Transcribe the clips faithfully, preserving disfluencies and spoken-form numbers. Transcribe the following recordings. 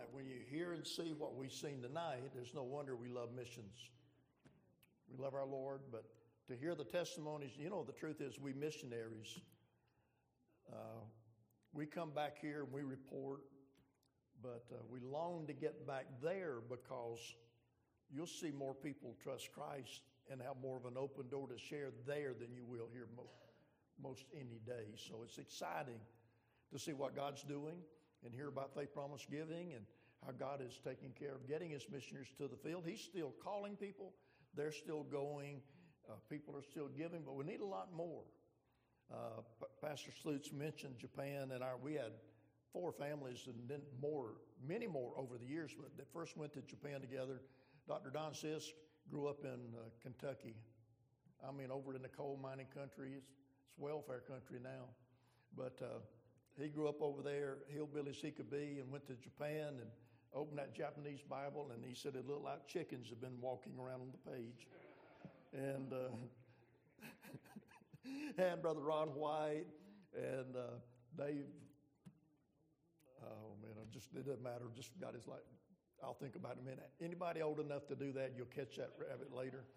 tonight. When you hear and see what we've seen tonight, there's no wonder we love missions. We love our Lord, but to hear the testimonies, you know, the truth is we missionaries, uh, we come back here and we report, but uh, we long to get back there because you'll see more people trust Christ and have more of an open door to share there than you will here mo- most any day. So it's exciting to see what God's doing and hear about Faith Promise Giving and how God is taking care of getting his missionaries to the field. He's still calling people. They're still going. Uh, people are still giving, but we need a lot more. Uh, P- Pastor Slutz mentioned Japan, and our, we had four families and then more, many more over the years, but that first went to Japan together. Doctor Don Sisk grew up in uh, Kentucky. I mean, over in the coal mining country. It's, it's welfare country now. But uh, he grew up over there, hillbilly as he could be, and went to Japan and opened that Japanese Bible, and he said it looked like chickens had been walking around on the page. And uh, and Brother Ron White and uh, Dave, oh man, it just it doesn't matter. Just got his like, I'll think about it in a minute. Anybody old enough to do that, you'll catch that rabbit later.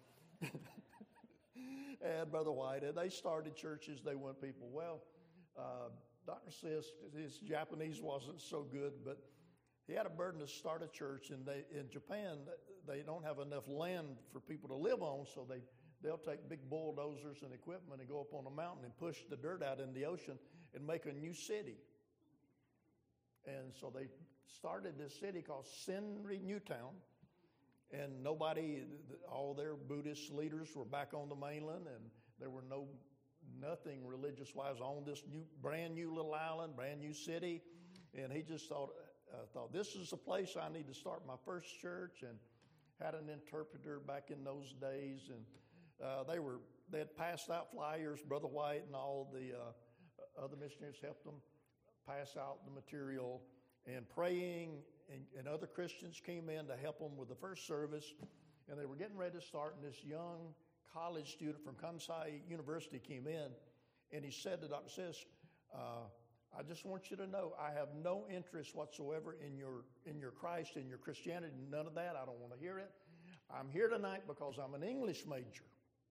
And Brother White, and they started churches. They went people. Well, uh, Doctor Sisk, his Japanese wasn't so good, but he had a burden to start a church. And they in Japan, they don't have enough land for people to live on, so they they'll take big bulldozers and equipment and go up on a mountain and push the dirt out in the ocean and make a new city. And so they started this city called Senri Newtown. And nobody, all their Buddhist leaders were back on the mainland, and there were no, nothing religious-wise on this new, brand new little island, brand new city. And he just thought, uh, thought this is the place I need to start my first church, and had an interpreter back in those days. And uh, they were, they had passed out flyers. Brother White and all the uh, other missionaries helped them pass out the material, and praying, and, and other Christians came in to help them with the first service, and they were getting ready to start, and this young college student from Kansai University came in, and he said to Doctor Sisk, uh, I just want you to know I have no interest whatsoever in your in your Christ, in your Christianity, none of that. I don't want to hear it. I'm here tonight because I'm an English major.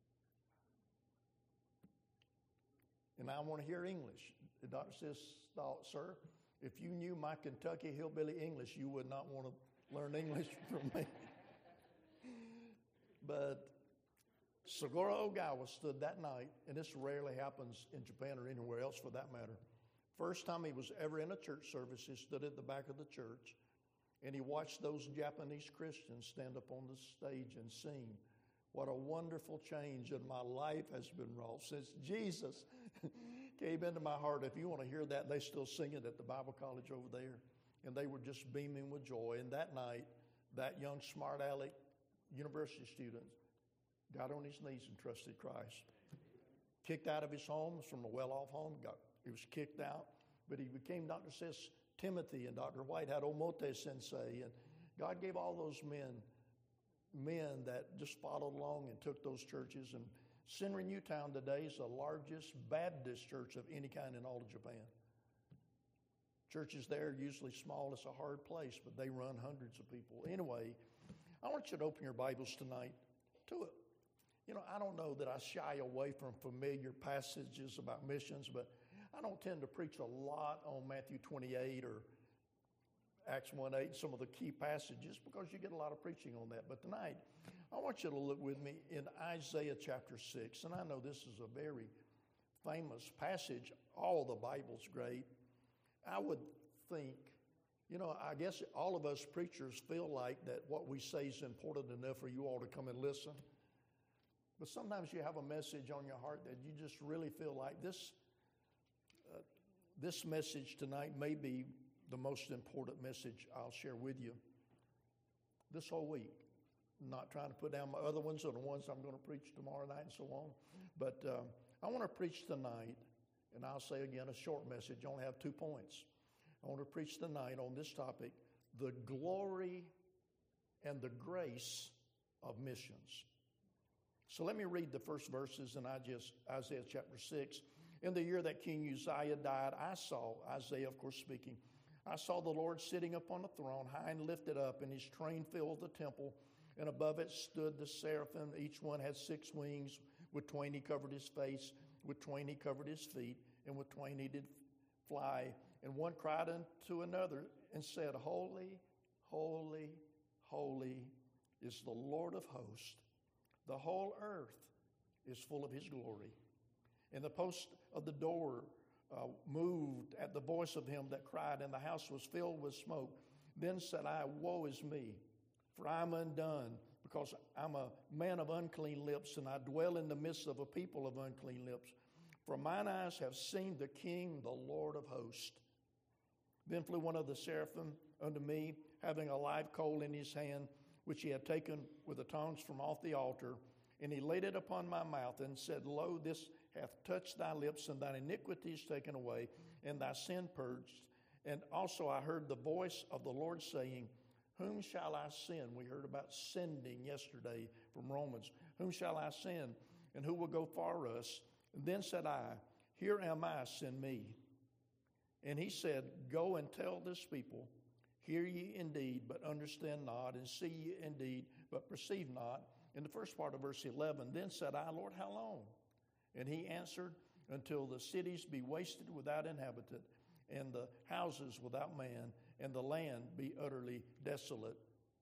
And I want to hear English. The Doctor Sisk thought, sir, if you knew my Kentucky hillbilly English, you would not want to learn English from me. But Saguro Ogawa stood that night, and this rarely happens in Japan or anywhere else for that matter. First time he was ever in a church service, he stood at the back of the church, and he watched those Japanese Christians stand up on the stage and sing. What a wonderful change in my life has been wrought since Jesus came into my heart. If you want to hear that, they still sing it at the Bible college over there. And they were just beaming with joy. And that night, that young smart aleck university student got on his knees and trusted Christ. Kicked out of his home, from a well-off home. Got, he was kicked out. But he became Doctor Sisk Timothy, and Doctor White had Omote Sensei. And God gave all those men men that just followed along and took those churches. And Senri Newtown today is the largest Baptist church of any kind in all of Japan. Churches there are usually small. It's a hard place, but they run hundreds of people. Anyway, I want you to open your Bibles tonight to it. You know, I don't know that I shy away from familiar passages about missions, but I don't tend to preach a lot on Matthew twenty-eight or Acts one eight, some of the key passages, because you get a lot of preaching on that. But tonight, I want you to look with me in Isaiah chapter six. And I know this is a very famous passage. All the Bible's great. I would think, you know, I guess all of us preachers feel like that what we say is important enough for you all to come and listen. But sometimes you have a message on your heart that you just really feel like this, uh, this message tonight may be the most important message I'll share with you this whole week. I'm not trying to put down my other ones or the ones I'm going to preach tomorrow night and so on. But uh, I want to preach tonight, and I'll say again a short message. I only have two points. I want to preach tonight on this topic, the glory and the grace of missions. So let me read the first verses in Isaiah chapter six. In the year that King Uzziah died, I saw, Isaiah of course speaking, I saw the Lord sitting upon a throne, high and lifted up, and his train filled the temple. And above it stood the seraphim. Each one had six wings. With twain he covered his face, with twain he covered his feet, and with twain he did fly. And one cried unto another and said, Holy, holy, holy is the Lord of hosts. The whole earth is full of his glory. And the post of the door uh, moved at the voice of him that cried, and the house was filled with smoke. Then said I, Woe is me, for I am undone, because I'm a man of unclean lips, and I dwell in the midst of a people of unclean lips. For mine eyes have seen the King, the Lord of hosts. Then flew one of the seraphim unto me, having a live coal in his hand, which he had taken with the tongs from off the altar. And he laid it upon my mouth, and said, Lo, this hath touched thy lips, and thine iniquity is taken away, and thy sin purged. And also I heard the voice of the Lord saying, Whom shall I send? We heard about sending yesterday from Romans. Whom shall I send? And who will go for us? And then said I, Here am I, send me. And he said, Go and tell this people, Hear ye indeed, but understand not, and see ye indeed, but perceive not. In the first part of verse eleven, Then said I, Lord, how long? And he answered, Until the cities be wasted without inhabitant, and the houses without man, and the land be utterly desolate.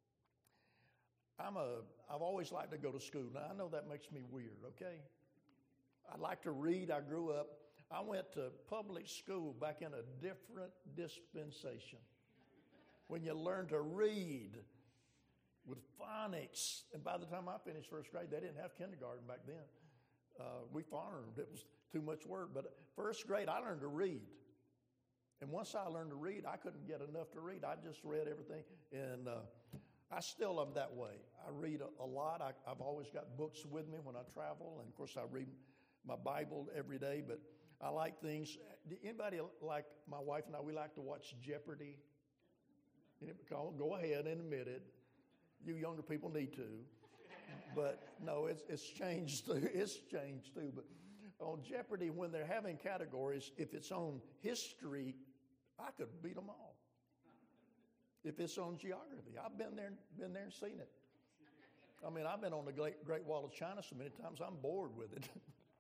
I'm a, I've always liked to go to school. Now, I know that makes me weird, okay? I like to read. I grew up. I went to public school back in a different dispensation. When you learn to read with phonics. And by the time I finished first grade, they didn't have kindergarten back then. Uh, we farmed. It was too much work. But first grade, I learned to read. And once I learned to read, I couldn't get enough to read. I just read everything. And uh, I still am that way. I read a, a lot. I, I've always got books with me when I travel. And, of course, I read my Bible every day. But I like things. Anybody like my wife and I, we like to watch Jeopardy? Go ahead and admit it. You younger people need to. But, no, it's, it's changed too. It's changed too. But on Jeopardy, when they're having categories, if it's on history, I could beat them all. If it's on geography, I've been there, been there and seen it. I mean, I've been on the Great, Great Wall of China so many times, I'm bored with it.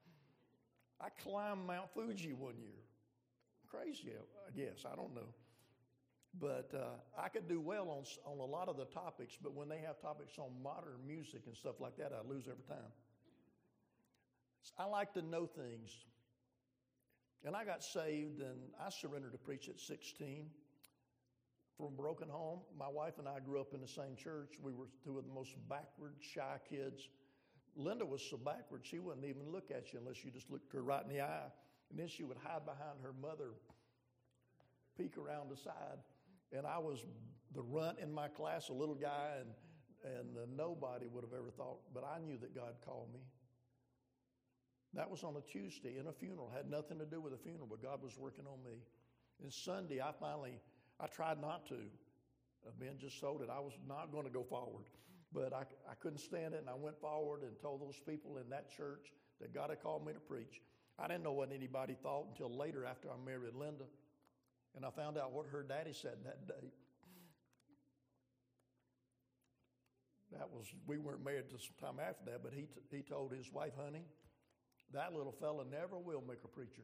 I climbed Mount Fuji one year. Crazy, I guess. I don't know. But uh, I could do well on, on a lot of the topics, but when they have topics on modern music and stuff like that, I lose every time. I like to know things. And I got saved, and I surrendered to preach at sixteen from a broken home. My wife and I grew up in the same church. We were two of the most backward, shy kids. Linda was so backward, she wouldn't even look at you unless you just looked her right in the eye. And then she would hide behind her mother, peek around the side. And I was the runt in my class, a little guy, and, and uh, nobody would have ever thought, but I knew that God called me. That was on a Tuesday in a funeral. Had nothing to do with the funeral, but God was working on me. And Sunday, I finally, I tried not to. Uh, Ben just told it. I was not going to go forward. But I, I couldn't stand it, and I went forward and told those people in that church that God had called me to preach. I didn't know what anybody thought until later after I married Linda. And I found out what her daddy said that day. That was, we weren't married till some time after that, but he, t- he told his wife, honey, that little fella never will make a preacher.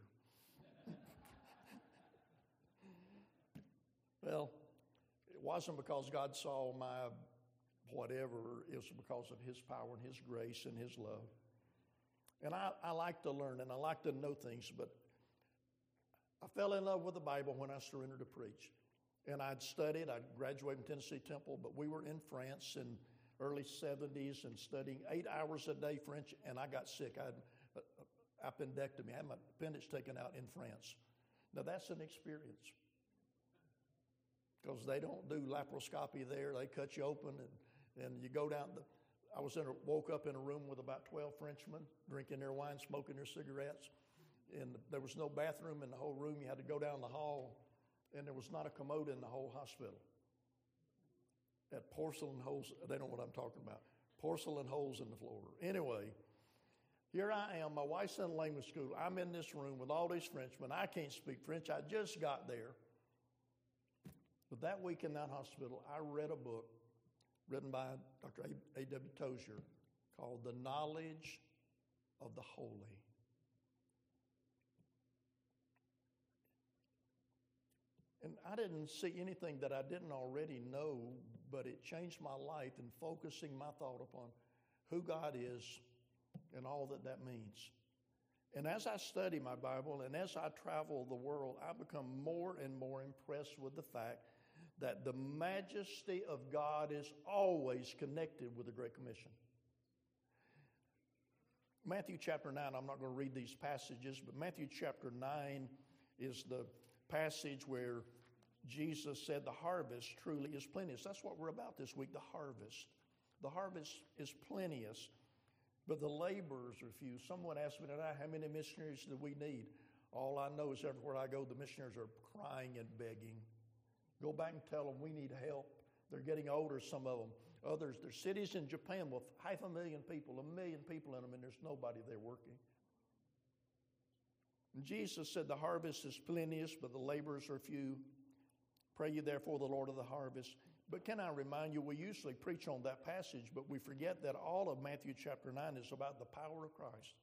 Well, it wasn't because God saw my whatever. It was because of his power and his grace and his love. And I, I like to learn and I like to know things, but I fell in love with the Bible when I surrendered to preach. And I'd studied. I graduated from Tennessee Temple, but we were in France in early seventies and studying eight hours a day French, and I got sick. I had appendectomy. I had my appendix taken out in France. Now, that's an experience because they don't do laparoscopy there. They cut you open, and, and you go down. The, I was in a, woke up in a room with about twelve Frenchmen drinking their wine, smoking their cigarettes. And there was no bathroom in the whole room. You had to go down the hall, and there was not a commode in the whole hospital. Had porcelain holes. They know what I'm talking about. Porcelain holes in the floor. Anyway, here I am. My wife's in language school. I'm in this room with all these Frenchmen. I can't speak French. I just got there. But that week in that hospital, I read a book written by Doctor A W Tozier called The Knowledge of the Holy. And I didn't see anything that I didn't already know, but it changed my life in focusing my thought upon who God is and all that that means. And as I study my Bible and as I travel the world, I become more and more impressed with the fact that the majesty of God is always connected with the Great Commission. Matthew chapter nine, I'm not going to read these passages, but Matthew chapter nine is the passage where Jesus said the harvest truly is plenteous. That's what we're about this week, the harvest. The harvest is plenteous, but the laborers are few. Someone asked me tonight, how many missionaries do we need? All I know is everywhere I go, the missionaries are crying and begging. Go back and tell them we need help. They're getting older, some of them. Others, there's cities in Japan with half a million people, a million people in them, and there's nobody there working. And Jesus said the harvest is plenteous, but the laborers are few. Pray ye therefore the Lord of the harvest. But can I remind you, we usually preach on that passage, but we forget that all of Matthew chapter nine is about the power of Christ.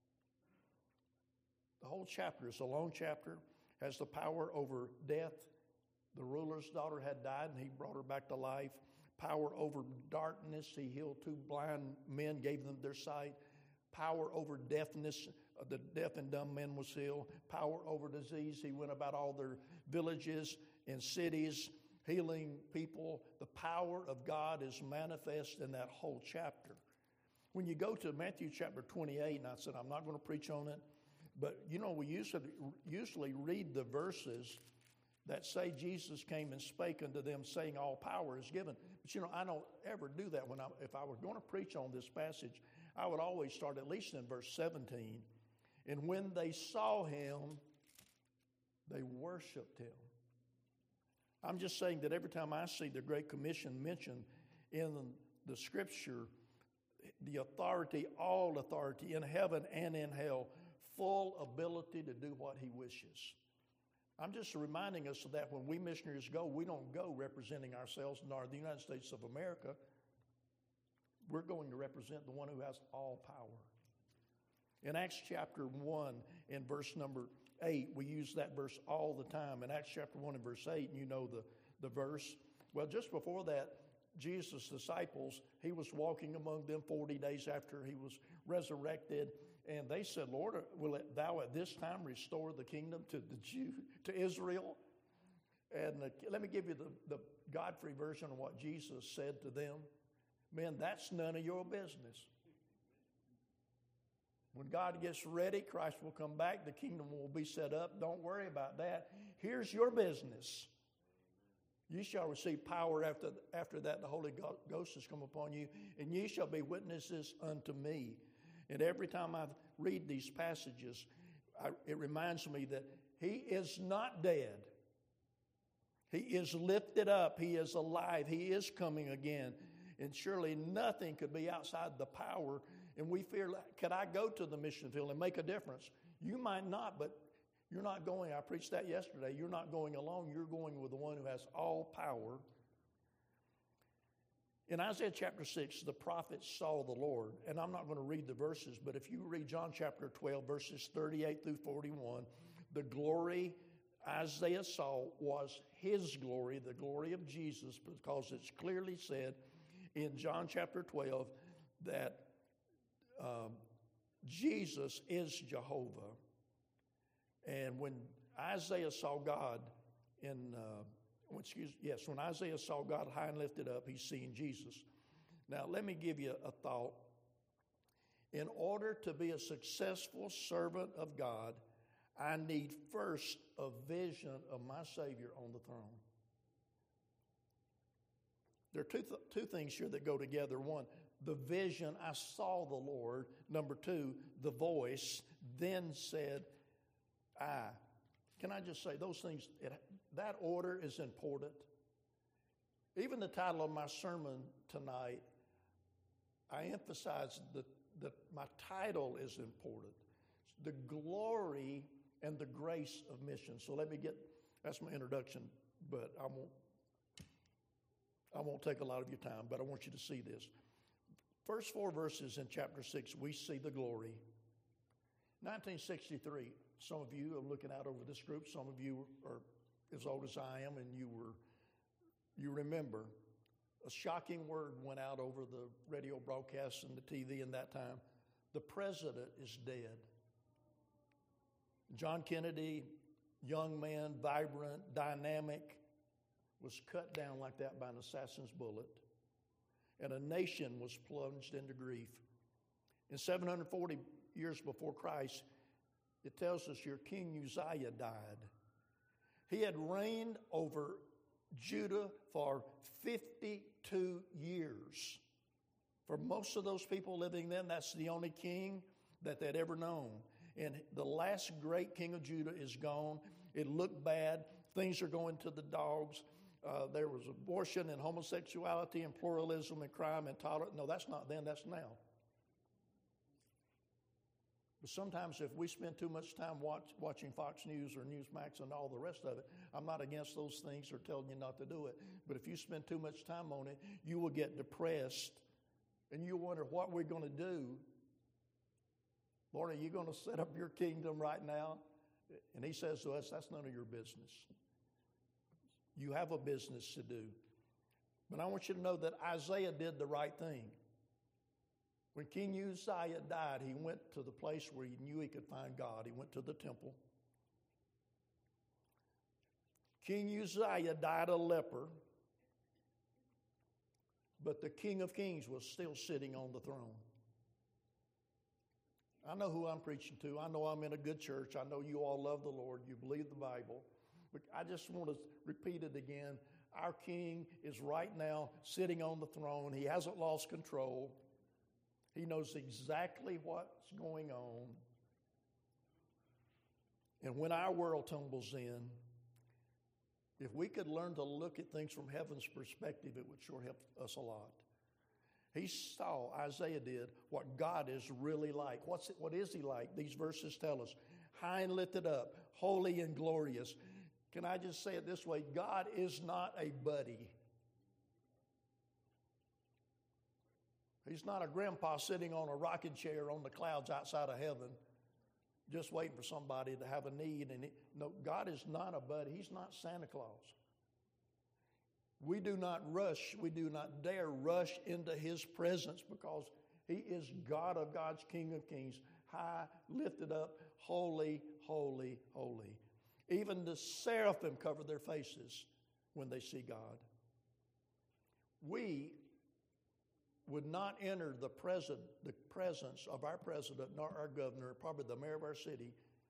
The whole chapter is a long chapter, has the power over death. The ruler's daughter had died, and he brought her back to life. Power over darkness. He healed two blind men, gave them their sight. Power over deafness. The deaf and dumb men was healed. Power over disease. He went about all their villages and cities, healing people. The power of God is manifest in that whole chapter. When you go to Matthew chapter twenty-eight, and I said I'm not going to preach on it, but you know, we usually, usually read the verses that say Jesus came and spake unto them, saying all power is given. But you know, I don't ever do that. When I, if I were going to preach on this passage, I would always start at least in verse seventeen. And when they saw him, they worshiped him. I'm just saying that every time I see the Great Commission mentioned in the Scripture, the authority, all authority in heaven and in hell, full ability to do what he wishes. I'm just reminding us of that when we missionaries go, we don't go representing ourselves nor the United States of America. We're going to represent the one who has all power. In Acts chapter one, in verse number eight, we use that verse all the time. In Acts chapter one and verse eight, and you know the, the verse. Well, just before that, Jesus' disciples, he was walking among them forty days after he was resurrected. And they said, Lord, will thou at this time restore the kingdom to the Jew, to Israel? And uh, let me give you the, the Godfrey version of what Jesus said to them. Man, that's none of your business. When God gets ready, Christ will come back. The kingdom will be set up. Don't worry about that. Here's your business. You shall receive power after, after that. The Holy Ghost has come upon you, and ye shall be witnesses unto me. And every time I read these passages, I, it reminds me that he is not dead. He is lifted up. He is alive. He is coming again. And surely nothing could be outside the power. And we fear, could I go to the mission field and make a difference? You might not, but you're not going. I preached that yesterday. You're not going alone. You're going with the one who has all power. In Isaiah chapter six, the prophets saw the Lord. And I'm not going to read the verses, but if you read John chapter twelve, verses thirty-eight through forty-one, the glory Isaiah saw was his glory, the glory of Jesus, because it's clearly said in John chapter twelve that um, Jesus is Jehovah. And when Isaiah saw God in... Uh, Excuse, yes, when Isaiah saw God high and lifted up, he's seeing Jesus. Now, let me give you a thought. In order to be a successful servant of God, I need first a vision of my Savior on the throne. There are two, th- two things here that go together. One, the vision, I saw the Lord. Number two, the voice then said, I. Can I just say those things, it, that order is important. Even the title of my sermon tonight, I emphasize that, that my title is important. The glory and the grace of mission. So let me get, that's my introduction, but I won't I won't take a lot of your time, but I want you to see this. First four verses in chapter six, we see the glory. nineteen sixty-three, some of you are looking out over this group. Some of you are as old as I am, and you were, you remember a shocking word went out over the radio broadcasts and the T V in that time. The president is dead. John Kennedy, young man, vibrant, dynamic, was cut down like that by an assassin's bullet. And a nation was plunged into grief. In seven hundred forty years before Christ, it tells us here King Uzziah died. He had reigned over Judah for fifty-two years. For most of those people living then, that's the only king that they'd ever known. And the last great king of Judah is gone. It looked bad. Things are going to the dogs. Uh, there was abortion and homosexuality and pluralism and crime and tolerance. No, that's not then, that's now. But sometimes if we spend too much time watch, watching Fox News or Newsmax and all the rest of it, I'm not against those things or telling you not to do it. But if you spend too much time on it, you will get depressed and you wonder what we're going to do. Lord, are you going to set up your kingdom right now? And he says to us, that's none of your business. You have a business to do. But I want you to know that Isaiah did the right thing. When King Uzziah died, he went to the place where he knew he could find God. He went to the temple. King Uzziah died a leper, but the King of Kings was still sitting on the throne. I know who I'm preaching to. I know I'm in a good church. I know you all love the Lord. You believe the Bible. But I just want to repeat it again. Our King is right now sitting on the throne. He hasn't lost control. He knows exactly what's going on. And when our world tumbles in, if we could learn to look at things from heaven's perspective, it would sure help us a lot. He saw, Isaiah did, what God is really like. What's it, what is he like? These verses tell us. High and lifted up, holy and glorious. Can I just say it this way? God is not a buddy. He's not a grandpa sitting on a rocking chair on the clouds outside of heaven, just waiting for somebody to have a need. And it, no, God is not a buddy. He's not Santa Claus. We do not rush, we do not dare rush into his presence because he is God of God's, King of Kings, high, lifted up, holy, holy, holy. Even the seraphim cover their faces when they see God. We would not enter the, present, the presence of our president nor our governor, probably the mayor of our city,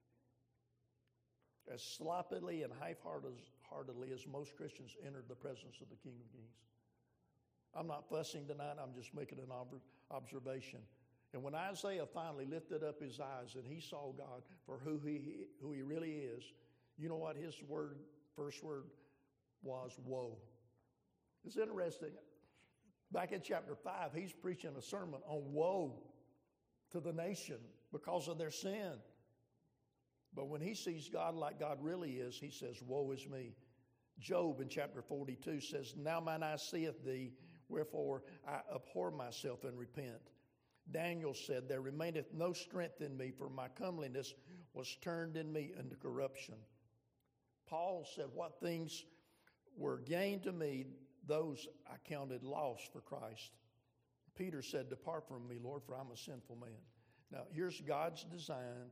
as sloppily and half-heartedly as most Christians entered the presence of the King of Kings. I'm not fussing tonight. I'm just making an observation. And when Isaiah finally lifted up his eyes and he saw God for who he, who he really is, you know what his word, first word was? Woe. It's interesting. Back in chapter five, he's preaching a sermon on woe to the nation because of their sin. But when he sees God like God really is, he says, woe is me. Job in chapter forty-two says, now mine eye seeth thee, wherefore I abhor myself and repent. Daniel said, there remaineth no strength in me, for my comeliness was turned in me into corruption. Paul said, what things were gained to me, those I counted loss for Christ. Peter said, depart from me, Lord, for I'm a sinful man. Now, here's God's design.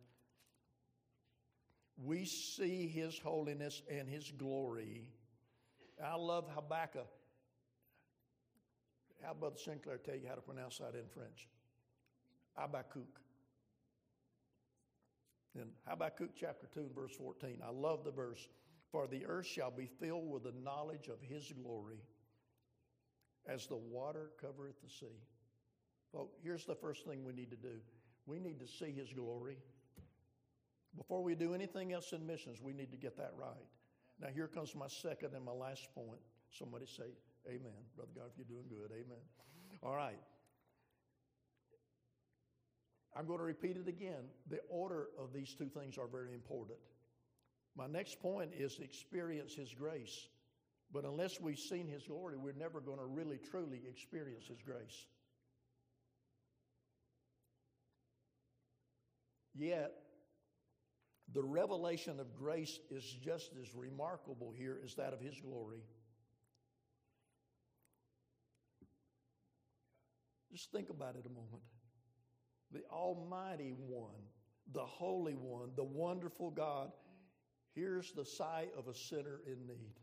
We see his holiness and his glory. I love Habakkuk. How about Sinclair tell you how to pronounce that in French? Habakkuk. In Habakkuk chapter two and verse fourteen, I love the verse. For the earth shall be filled with the knowledge of his glory, as the water covereth the sea. Well, here's the first thing we need to do. We need to see his glory. Before we do anything else in missions, we need to get that right. Now, here comes my second and my last point. Somebody say, amen. Brother God, if you're doing good, amen. All right. I'm going to repeat it again. The order of these two things are very important. My next point is experience his grace. But unless we've seen His glory, we're never going to really, truly experience His grace. Yet, the revelation of grace is just as remarkable here as that of His glory. Just think about it a moment. The Almighty One, the Holy One, the wonderful God, hears the sigh of a sinner in need.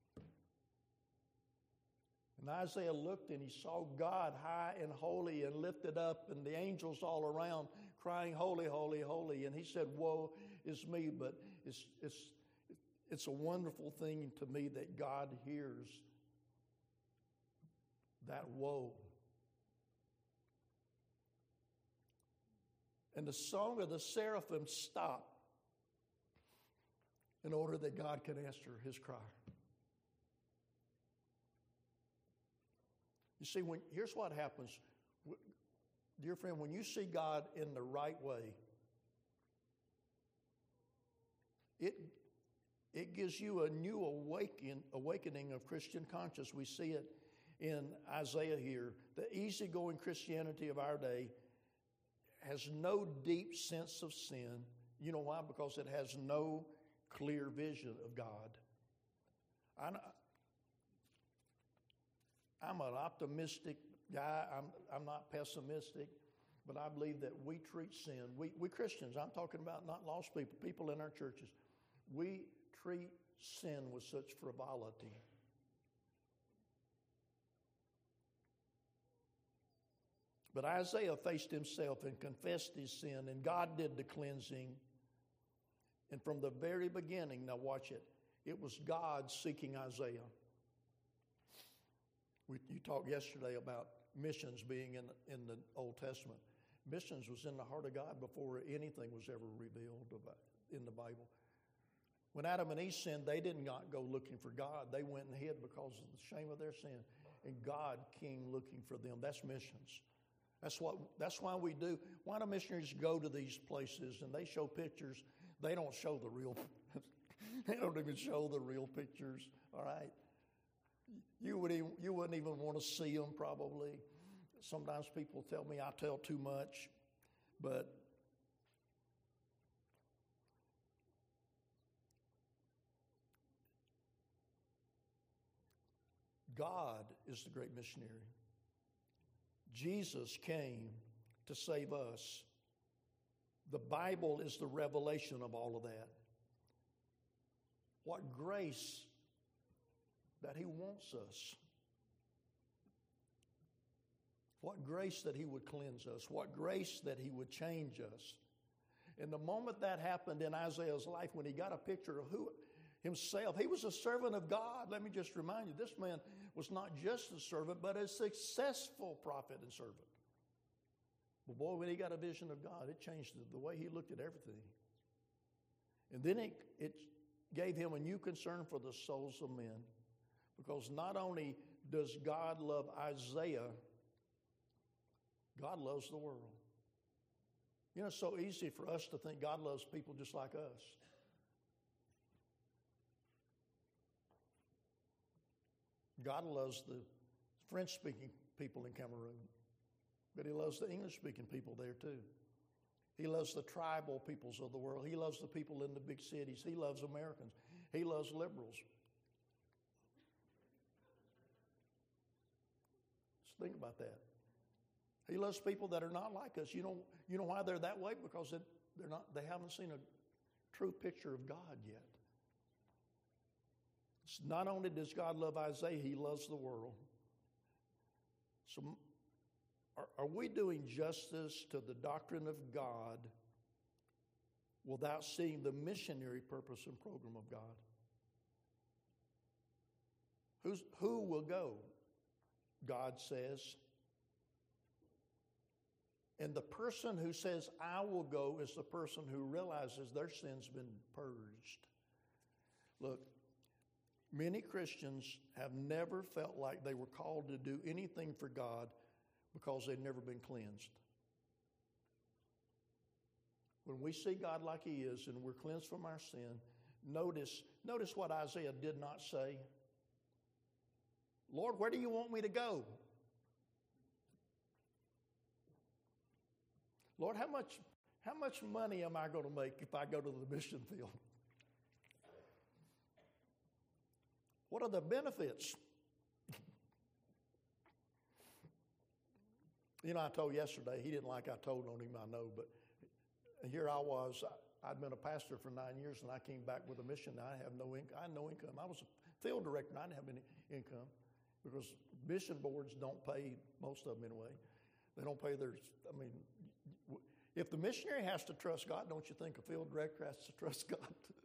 And Isaiah looked and he saw God high and holy and lifted up, and the angels all around crying, holy, holy, holy. And he said, woe is me. But it's, it's, it's a wonderful thing to me that God hears that woe. And the song of the seraphim stopped in order that God could answer his cry. You see, when, here's what happens. Dear friend, when you see God in the right way, it, it gives you a new awaken, awakening of Christian conscience. We see it in Isaiah here. The easygoing Christianity of our day has no deep sense of sin. You know why? Because it has no clear vision of God. I, I'm an optimistic guy. I'm, I'm not pessimistic, but I believe that we treat sin, we, we Christians, I'm talking about not lost people, people in our churches, we treat sin with such frivolity. But Isaiah faced himself and confessed his sin, and God did the cleansing. And from the very beginning, now watch it, it was God seeking Isaiah. We, you talked yesterday about missions being in, in the Old Testament. Missions was in the heart of God before anything was ever revealed about, in the Bible. When Adam and Eve sinned, they did not go looking for God. They went and hid because of the shame of their sin. And God came looking for them. That's missions. That's what. That's why we do. Why do missionaries go to these places and they show pictures? They don't show the real. They don't even show the real pictures. All right. You would even, you wouldn't even want to see them probably. Sometimes people tell me I tell too much, but God is the great missionary. Jesus came to save us. The Bible is the revelation of all of that. What grace that he wants us. What grace that he would cleanse us. What grace that he would change us. And the moment that happened in Isaiah's life, when he got a picture of who himself, he was a servant of God. Let me just remind you, this man was not just a servant, but a successful prophet and servant. But boy, when he got a vision of God, it changed the way he looked at everything. And then it, it gave him a new concern for the souls of men. Because not only does God love Isaiah, God loves the world. You know, it's so easy for us to think God loves people just like us. God loves the French-speaking people in Cameroon, but he loves the English-speaking people there too. He loves the tribal peoples of the world. He loves the people in the big cities. He loves Americans. He loves liberals. Just think about that. He loves people that are not like us. You know, you know why they're that way? Because it, they're not. They haven't seen a true picture of God yet. It's not only does God love Isaiah, he loves the world. So are, are we doing justice to the doctrine of God without seeing the missionary purpose and program of God? Who's, who will go? God says. And the person who says, I will go, is the person who realizes their sin's been purged. Look, many Christians have never felt like they were called to do anything for God because they've never been cleansed. When we see God like he is and we're cleansed from our sin, notice, notice what Isaiah did not say. Lord, where do you want me to go? Lord, how much, how much money am I going to make if I go to the mission field? What are the benefits? You know, I told yesterday, he didn't like I told on him, I know, but here I was. I, I'd been a pastor for nine years, and I came back with a mission. I have no income. I had no income. I was a field director, and I didn't have any income because mission boards don't pay, most of them anyway. They don't pay their, I mean, if the missionary has to trust God, don't you think a field director has to trust God?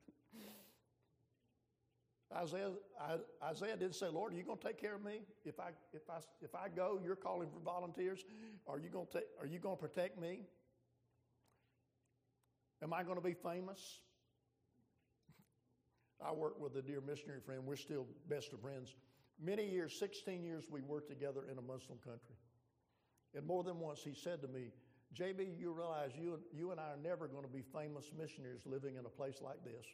Isaiah, I, Isaiah didn't say, Lord, are you going to take care of me? If I, if I, if I go, you're calling for volunteers. Are you going to take, are you going to protect me? Am I going to be famous? I work with a dear missionary friend. We're still best of friends. Many years, sixteen years, we worked together in a Muslim country. And more than once, he said to me, J B, you realize you, you and I are never going to be famous missionaries living in a place like this.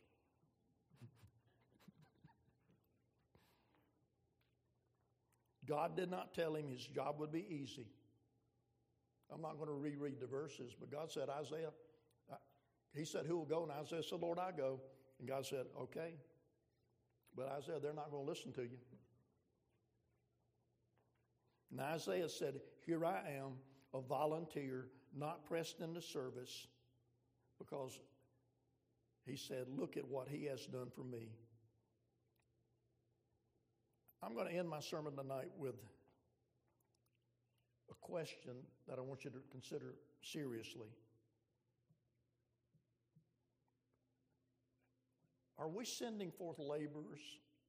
God did not tell him his job would be easy. I'm not going to reread the verses, but God said, Isaiah, he said, who will go? And Isaiah said, Lord, I go. And God said, okay. But Isaiah, they're not going to listen to you. And Isaiah said, here I am, a volunteer, not pressed into service, because he said, look at what he has done for me. I'm going to end my sermon tonight with a question that I want you to consider seriously. Are we sending forth laborers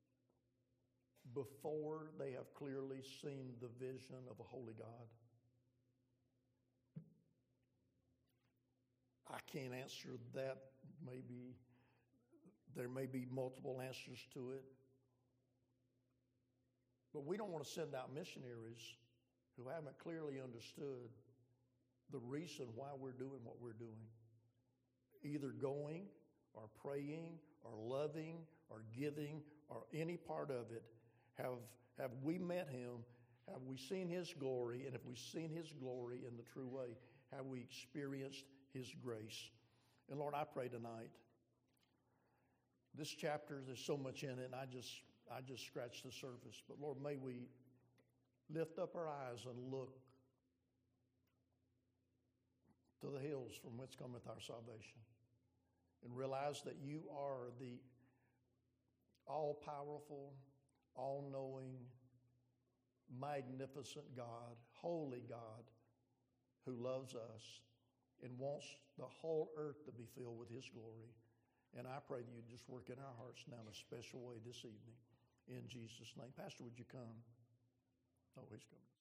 before they have clearly seen the vision of a holy God? I can't answer that. Maybe there may be multiple answers to it. But we don't want to send out missionaries who haven't clearly understood the reason why we're doing what we're doing. Either going or praying or loving or giving or any part of it. Have, have we met him? Have we seen his glory? And if we've seen his glory in the true way, have we experienced his grace? And Lord, I pray tonight, this chapter, there's so much in it, and I just I just scratched the surface. But Lord, may we lift up our eyes and look to the hills from whence cometh our salvation, and realize that you are the all-powerful, all-knowing, magnificent God, holy God, who loves us and wants the whole earth to be filled with his glory. And I pray that you just work in our hearts now in a special way this evening. In Jesus' name. Pastor, would you come? Oh, he's coming.